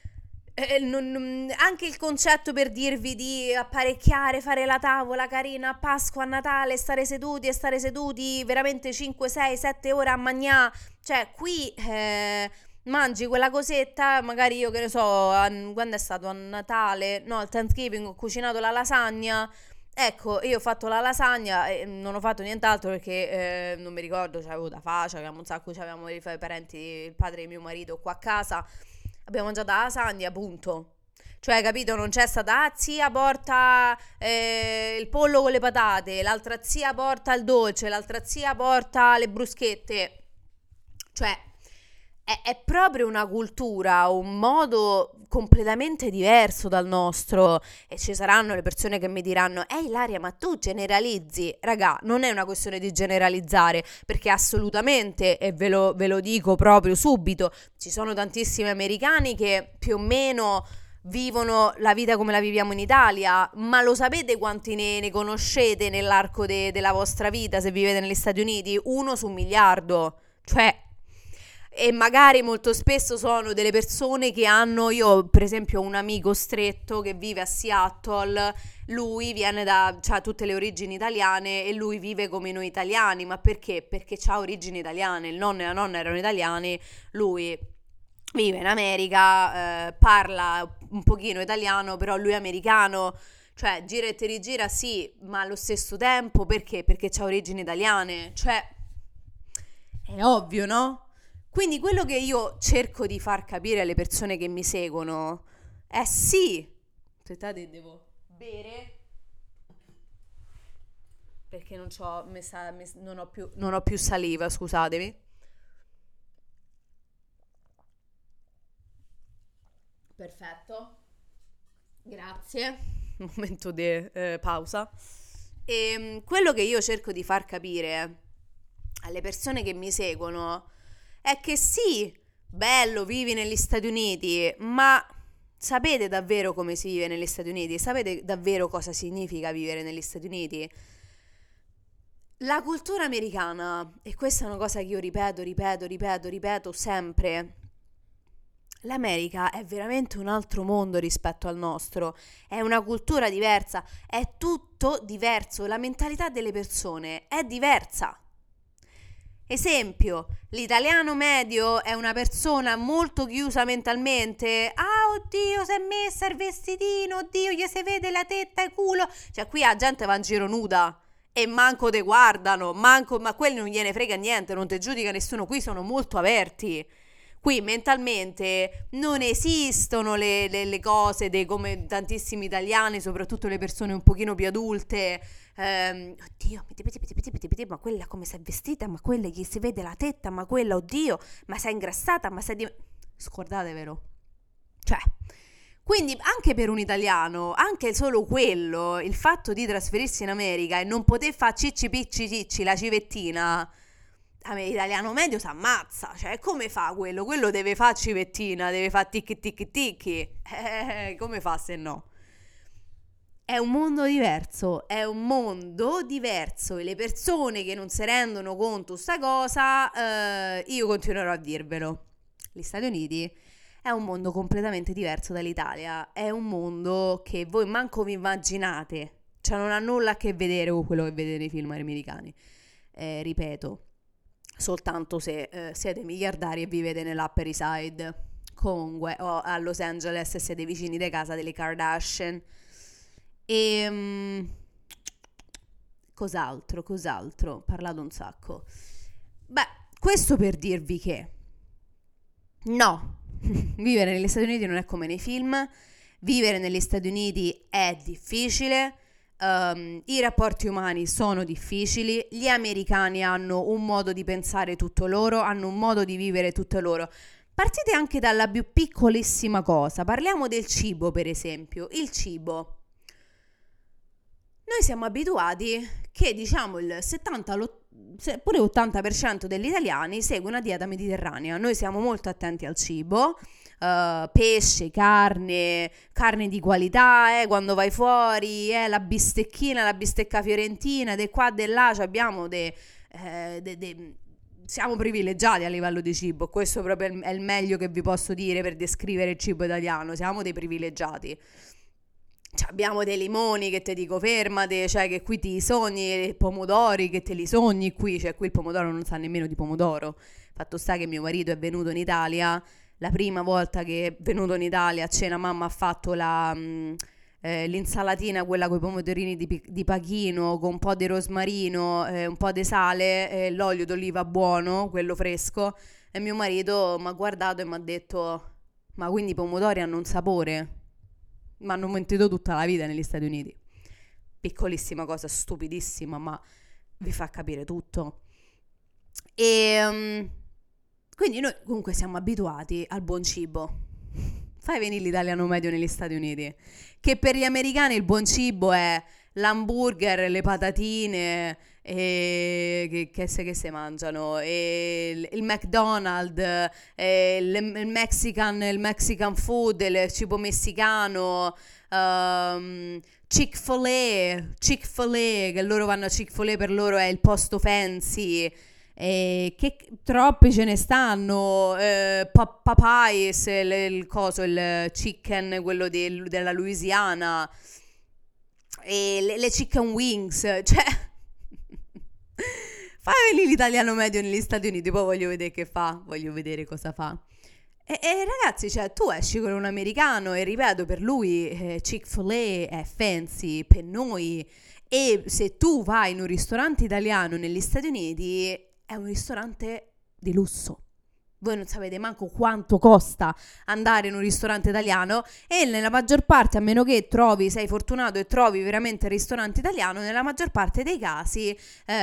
Anche il concetto per dirvi di apparecchiare, fare la tavola carina a Pasqua, a Natale, stare seduti veramente 5, 6, 7 ore a mangiare, cioè qui mangi quella cosetta, magari io che ne so, quando è stato a Natale, no, al Thanksgiving ho cucinato la lasagna. Ecco, io ho fatto la lasagna e non ho fatto nient'altro perché non mi ricordo, c'avevo da fare, c'avevamo un sacco, c'avevamo i parenti, il padre di mio marito qua a casa, abbiamo mangiato la lasagna, punto. Cioè, capito, non c'è stata, zia porta il pollo con le patate, l'altra zia porta il dolce, l'altra zia porta le bruschette. Cioè, è proprio una cultura, un modo completamente diverso dal nostro, e ci saranno le persone che mi diranno Ilaria, ma tu generalizzi. Raga, non è una questione di generalizzare, perché assolutamente, e ve lo dico proprio subito, ci sono tantissimi americani che più o meno vivono la vita come la viviamo in Italia, ma lo sapete quanti ne conoscete nell'arco della vostra vita se vivete negli Stati Uniti? 1 su 1 miliardo, cioè E magari molto spesso sono delle persone che hanno, io per esempio ho un amico stretto che vive a Seattle, lui viene c'ha tutte le origini italiane e lui vive come noi italiani, ma perché? Perché ha origini italiane, il nonno e la nonna erano italiani, lui vive in America, parla un pochino italiano, però lui è americano, cioè gira e te rigira sì, ma allo stesso tempo perché? Perché c'ha origini italiane, cioè è ovvio, no? Quindi quello che io cerco di far capire alle persone che mi seguono è sì. Aspettate, devo bere perché non ho più saliva, scusatemi. Perfetto, grazie. Momento di pausa. E quello che io cerco di far capire alle persone che mi seguono è che sì, bello, vivi negli Stati Uniti, ma sapete davvero come si vive negli Stati Uniti? Sapete davvero cosa significa vivere negli Stati Uniti? La cultura americana, e questa è una cosa che io ripeto sempre, l'America è veramente un altro mondo rispetto al nostro, è una cultura diversa, è tutto diverso, la mentalità delle persone è diversa. Esempio, l'italiano medio è una persona molto chiusa mentalmente. Ah, oddio, si è messa il vestitino, oddio, gli si vede la tetta e culo. Cioè, qui la gente va in giro nuda e manco te guardano, ma quelli non gliene frega niente, non te giudica nessuno. Qui sono molto aperti. Qui mentalmente non esistono le cose come tantissimi italiani, soprattutto le persone un pochino più adulte. Oddio, ma quella come si è vestita, ma quella gli si vede la tetta, ma quella, oddio, ma si è ingrassata, ma si è scordate, vero? Cioè, quindi anche per un italiano, anche solo quello, il fatto di trasferirsi in America e non poter fare cicci picci cicci la civettina, a me l'italiano medio si ammazza, cioè come fa quello? Quello deve fare civettina, deve fare ticchi ticchi ticchi, come fa se no? È un mondo diverso, è un mondo diverso e le persone che non si rendono conto sta cosa, io continuerò a dirvelo. Gli Stati Uniti è un mondo completamente diverso dall'Italia, è un mondo che voi manco vi immaginate, cioè non ha nulla a che vedere con quello che vedete nei film americani, ripeto, soltanto se siete miliardari e vivete nell'Upper East Side, comunque, o a Los Angeles e siete vicini di casa delle Kardashian. E cos'altro? Ho parlato un sacco. Beh, questo per dirvi che no, vivere negli Stati Uniti non è come nei film, vivere negli Stati Uniti è difficile, i rapporti umani sono difficili, gli americani hanno un modo di pensare tutto loro, hanno un modo di vivere tutto loro. Partite anche dalla più piccolissima cosa, parliamo del cibo per esempio, il cibo. Noi siamo abituati che diciamo il 70, pure l'80% degli italiani segue una dieta mediterranea. Noi siamo molto attenti al cibo, pesce, carne di qualità, quando vai fuori, la bistecchina, la bistecca fiorentina, di qua, di là, abbiamo siamo privilegiati a livello di cibo. Questo proprio è il meglio che vi posso dire per descrivere il cibo italiano. Siamo dei privilegiati. Cioè, abbiamo dei limoni che te dico fermate, cioè che qui ti sogni, i pomodori che te li sogni qui, cioè qui il pomodoro non sa nemmeno di pomodoro. Fatto sta che mio marito è venuto in Italia, la prima volta che è venuto in Italia a cena mamma ha fatto l'insalatina, quella con i pomodorini di pachino, con un po' di rosmarino, un po' di sale, l'olio d'oliva buono, quello fresco, e mio marito mi ha guardato e mi ha detto: ma quindi i pomodori hanno un sapore? Mi hanno mentito tutta la vita negli Stati Uniti. Piccolissima cosa, stupidissima, ma vi fa capire tutto. E quindi noi comunque siamo abituati al buon cibo. Fai venire l'italiano medio negli Stati Uniti, che per gli americani il buon cibo è l'hamburger, le patatine, che si mangiano, e il McDonald's, il Mexican food, il cibo messicano, Chick-fil-A, che loro vanno a Chick-fil-A, per loro è il posto fancy, che troppi ce ne stanno, Popeyes, il chicken, quello della Louisiana, e le chicken wings, cioè fai venire l'italiano medio negli Stati Uniti, poi voglio vedere che fa, voglio vedere cosa fa. E ragazzi, cioè, tu esci con un americano e ripeto, per lui Chick-fil-A è fancy, per noi, e se tu vai in un ristorante italiano negli Stati Uniti è un ristorante di lusso. Voi non sapete manco quanto costa andare in un ristorante italiano, e nella maggior parte, a meno che sei fortunato e trovi veramente il ristorante italiano, nella maggior parte dei casi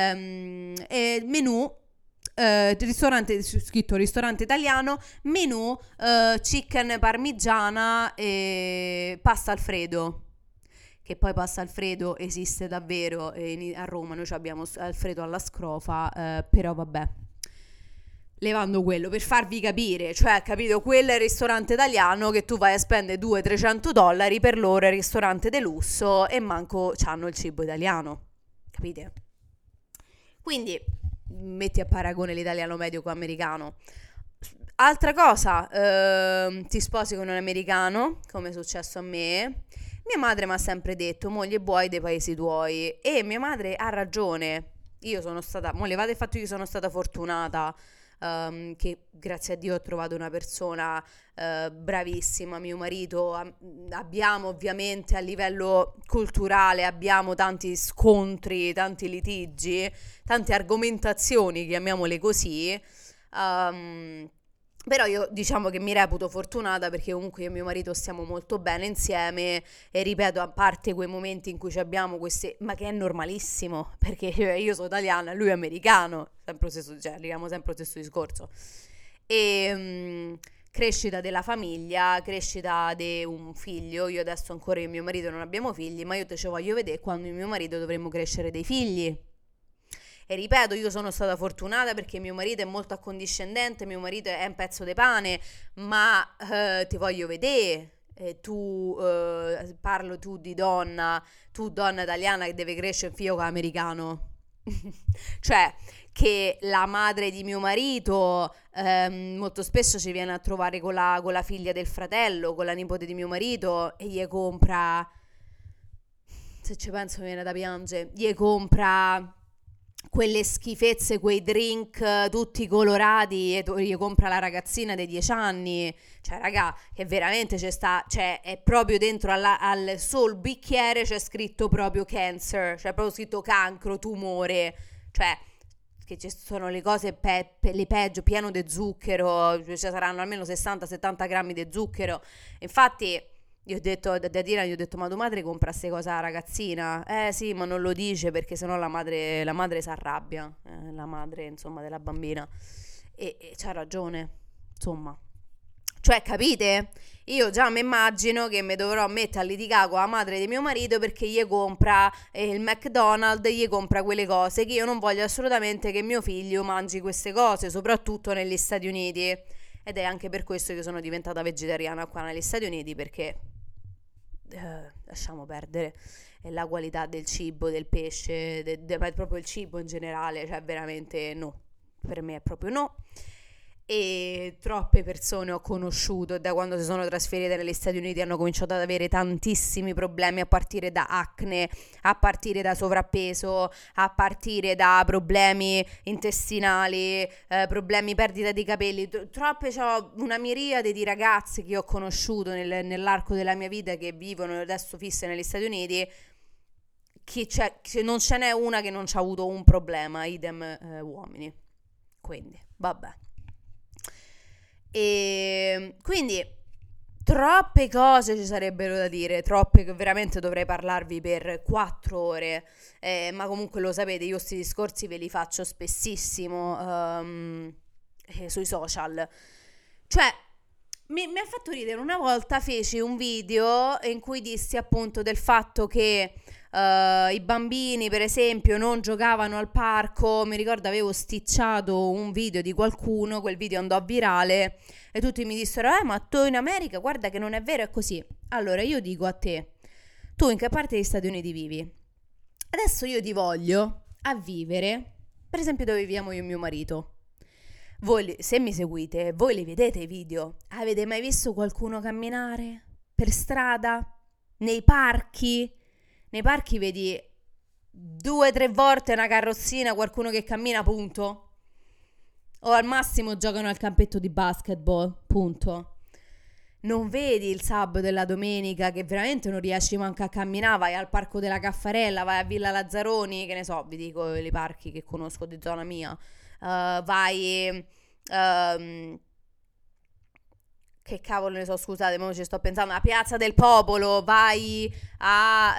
menù, ristorante, scritto ristorante italiano, menù chicken parmigiana e pasta alfredo. Che poi pasta alfredo esiste davvero, a Roma noi abbiamo Alfredo alla Scrofa, però vabbè, levando quello, per farvi capire, cioè, capito, quello è il ristorante italiano che tu vai a spendere $200-300, per loro è il ristorante de lusso e manco c'hanno il cibo italiano, capite? Quindi metti a paragone l'italiano medio con l'americano. Altra cosa, ti sposi con un americano, come è successo a me. Mia madre mi ha sempre detto, moglie buoi dei paesi tuoi, e mia madre ha ragione. Io sono stata, mo levate il fatto che io sono stata fortunata, che grazie a Dio ho trovato una persona bravissima, mio marito, abbiamo ovviamente a livello culturale, abbiamo tanti scontri, tanti litigi, tante argomentazioni, chiamiamole così, però io diciamo che mi reputo fortunata perché comunque io e mio marito stiamo molto bene insieme, e ripeto, a parte quei momenti in cui ci abbiamo queste, ma che è normalissimo perché io sono italiana, lui è americano, sempre lo stesso, cioè arriviamo sempre allo stesso discorso, e crescita della famiglia, crescita di un figlio. Io adesso ancora, io e mio marito non abbiamo figli, ma io te ci voglio vedere quando io e mio marito dovremo crescere dei figli. E ripeto, io sono stata fortunata perché mio marito è molto accondiscendente, mio marito è un pezzo di pane, ma ti voglio vedere, parlo tu di donna, tu donna italiana che deve crescere un figlio americano. Cioè, che la madre di mio marito molto spesso ci viene a trovare con la figlia del fratello, con la nipote di mio marito, e gli compra, se ci penso mi viene da piangere, gli compra quelle schifezze, quei drink tutti colorati, e gli compra la ragazzina dei 10 anni. Cioè, raga, che veramente c'è sta, cioè è proprio dentro al solo bicchiere c'è scritto proprio cancer, cioè proprio scritto cancro, tumore, cioè che ci sono le cose le peggio, pieno di zucchero, ci saranno almeno 60-70 grammi di zucchero. Infatti io ho detto, da Tina gli ho detto, ma tua madre compra queste cose alla ragazzina? Sì, ma non lo dice perché sennò la madre si arrabbia, la madre insomma della bambina, e c'ha ragione, insomma. Cioè, capite? Io già mi immagino che mi dovrò mettere a litigare con la madre di mio marito perché gli compra il McDonald's, gli compra quelle cose, che io non voglio assolutamente che mio figlio mangi queste cose, soprattutto negli Stati Uniti. Ed è anche per questo che sono diventata vegetariana qua negli Stati Uniti, perché lasciamo perdere la qualità del cibo, del pesce, proprio il cibo in generale, cioè veramente no, per me è proprio no. E troppe persone ho conosciuto da quando si sono trasferite negli Stati Uniti hanno cominciato ad avere tantissimi problemi, a partire da acne, a partire da sovrappeso, a partire da problemi intestinali, problemi perdita di capelli. Troppe, c'ho una miriade di ragazzi che ho conosciuto nell'arco della mia vita che vivono adesso fisse negli Stati Uniti, che non ce n'è una che non c'ha avuto un problema, idem uomini. Quindi vabbè. E quindi troppe cose ci sarebbero da dire, troppe, che veramente dovrei parlarvi per 4 ore, ma comunque lo sapete, io questi discorsi ve li faccio spessissimo sui social. Cioè, mi ha fatto ridere, una volta feci un video in cui dissi appunto del fatto che i bambini per esempio non giocavano al parco. Mi ricordo avevo sticciato un video di qualcuno, quel video andò virale e tutti mi dissero ma tu in America guarda che non è vero, è così. Allora io dico a te, tu in che parte degli Stati Uniti vivi? Adesso io ti voglio a vivere Per esempio dove viviamo io e mio marito. Voi, se mi seguite, voi li vedete i video? Avete mai visto qualcuno camminare per strada? Nei parchi? Nei parchi vedi 2 o 3 volte una carrozzina, qualcuno che cammina, punto. O al massimo giocano al campetto di basketball, punto. Non vedi il sabato e la domenica che veramente non riesci manco a camminare, vai al parco della Caffarella, vai a Villa Lazzaroni, che ne so, vi dico i parchi che conosco di zona mia. Vai che cavolo ne so, scusate, ma ci sto pensando, a Piazza del Popolo, vai a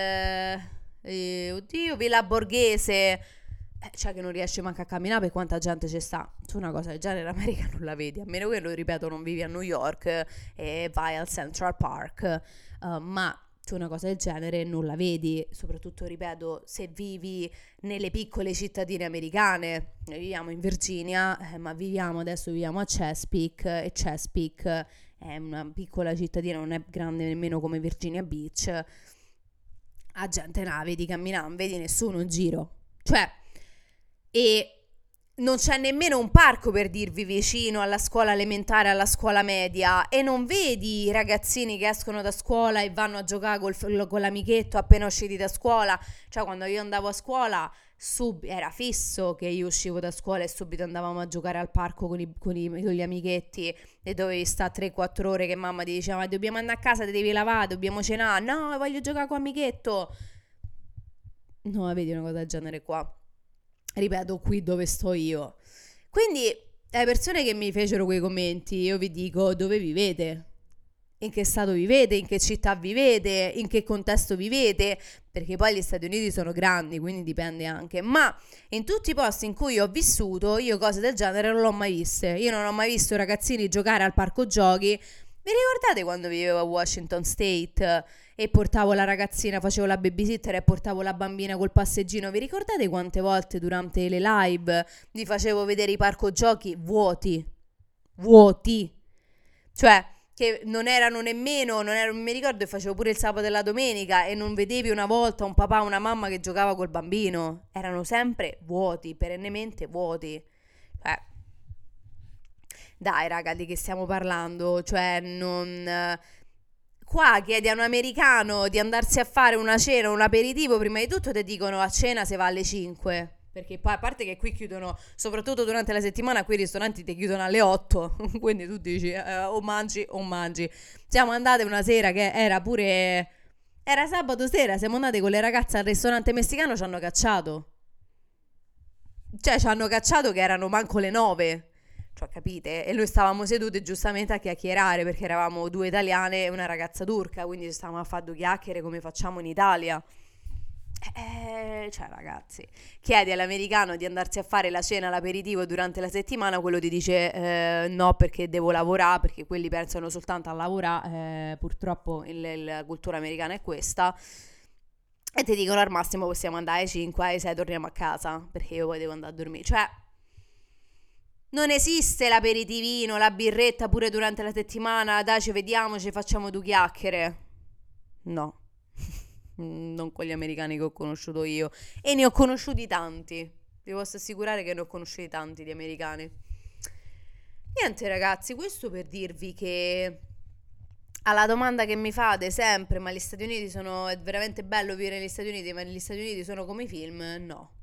oddio, Villa Borghese, cioè che non riesci manco a camminare per quanta gente ci sta. Tu una cosa del genere in America non la vedi, a meno che, lo ripeto, non vivi a New York e vai al Central Park, ma tu una cosa del genere non la vedi, soprattutto, ripeto, se vivi nelle piccole cittadine americane. Noi viviamo in Virginia, ma adesso viviamo a Chesapeake, e Chesapeake è una piccola cittadina, non è grande nemmeno come Virginia Beach. A gente la vedi camminare, non vedi nessuno in giro, cioè, e non c'è nemmeno un parco, per dirvi, vicino alla scuola elementare, alla scuola media, e non vedi i ragazzini che escono da scuola e vanno a giocare con l'amichetto appena usciti da scuola. Cioè, quando io andavo a scuola era fisso che io uscivo da scuola e subito andavamo a giocare al parco con gli amichetti, e dovevi stare 3-4 ore che mamma ti diceva: ma dobbiamo andare a casa, ti devi lavare, dobbiamo cenare. No, voglio giocare con l'amichetto. No, vedi una cosa del genere qua. Ripeto, qui dove sto io. Quindi, le persone che mi fecero quei commenti, io vi dico: dove vivete? In che stato vivete? In che città vivete? In che contesto vivete? Perché poi gli Stati Uniti sono grandi, quindi dipende anche. Ma in tutti i posti in cui ho vissuto, io cose del genere non l'ho mai viste. Io non ho mai visto ragazzini giocare al parco giochi. Vi ricordate quando vivevo a Washington State e portavo la ragazzina, facevo la babysitter e portavo la bambina col passeggino? Vi ricordate quante volte durante le live vi facevo vedere i parco giochi vuoti? Vuoti. Cioè, che non mi ricordo, e facevo pure il sabato e la domenica, e non vedevi una volta un papà o una mamma che giocava col bambino. Erano sempre vuoti, perennemente vuoti. Dai raga, di che stiamo parlando? Cioè, non... Qua chiedi a un americano di andarsi a fare una cena, un aperitivo, prima di tutto ti dicono a cena se va alle 5. Perché poi, a parte che qui chiudono, soprattutto durante la settimana, qui i ristoranti ti chiudono alle 8. Quindi tu dici, o mangi o mangi. Siamo andate una sera che era pure... Era sabato sera, siamo andate con le ragazze al ristorante messicano, ci hanno cacciato. Cioè, ci hanno cacciato che erano manco le 9. Cioè, capite? E noi stavamo sedute giustamente a chiacchierare, perché eravamo 2 italiane e una ragazza turca, quindi ci stavamo a fare 2 chiacchiere come facciamo in Italia. Cioè, ragazzi, chiedi all'americano di andarsi a fare la cena, l'aperitivo durante la settimana, quello ti dice no, perché devo lavorare, perché quelli pensano soltanto a lavorare. Purtroppo la cultura americana è questa. E ti dicono: al massimo possiamo andare alle 5, alle 6 torniamo a casa, perché io poi devo andare a dormire. Cioè, non esiste l'aperitivino, la birretta pure durante la settimana. Dai, ci vediamo, ci facciamo 2 chiacchiere. No. Non con gli americani che ho conosciuto io. E ne ho conosciuti tanti. Vi posso assicurare che ne ho conosciuti tanti di americani. Niente ragazzi, questo per dirvi che alla domanda che mi fate sempre: ma gli Stati Uniti sono... è veramente bello vivere negli Stati Uniti, ma gli Stati Uniti sono come i film? No.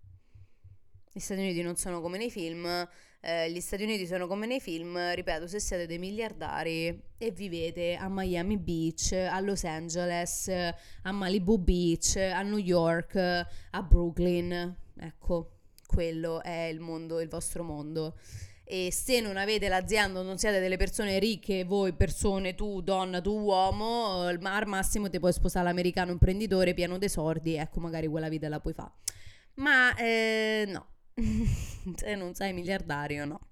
Gli Stati Uniti non sono come nei film. Gli Stati Uniti sono come nei film, ripeto, se siete dei miliardari e vivete a Miami Beach, a Los Angeles, a Malibu Beach, a New York, a Brooklyn. Ecco, quello è il mondo, il vostro mondo. E se non avete l'azienda, non siete delle persone ricche, voi persone, tu donna, tu uomo, ma al massimo ti puoi sposare l'americano imprenditore pieno dei soldi, ecco, magari quella vita la puoi fare. Ma no. Se non sei miliardario, no.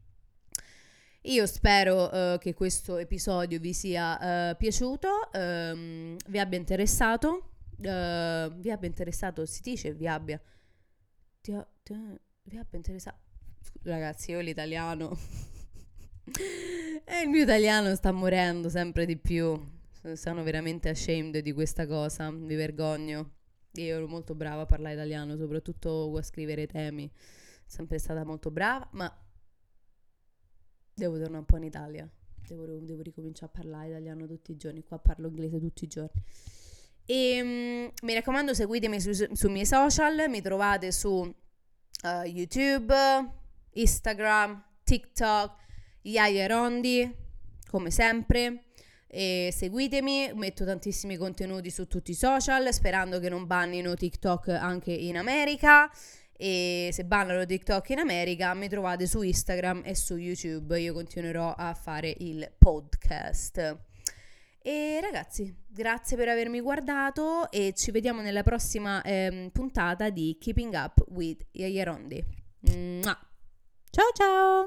Io spero che questo episodio vi sia piaciuto, vi abbia interessato. Vi abbia interessato, si dice vi abbia interessato. Ragazzi, io l'italiano e il mio italiano sta morendo sempre di più. Sono veramente ashamed di questa cosa, mi vergogno. Io ero molto brava a parlare italiano, soprattutto a scrivere temi. Sempre stata molto brava, ma devo tornare un po' in Italia. Devo ricominciare a parlare italiano tutti i giorni. Qua parlo inglese tutti i giorni. E mi raccomando, seguitemi sui miei social. Mi trovate su YouTube, Instagram, TikTok, Yaya Rondi, come sempre. E seguitemi, metto tantissimi contenuti su tutti i social, sperando che non bannino TikTok anche in America. E se bannano TikTok in America, mi trovate su Instagram e su YouTube. Io continuerò a fare il podcast. E ragazzi, grazie per avermi guardato e ci vediamo nella prossima puntata di Keeping Up with Yaya Rondi. Ciao ciao!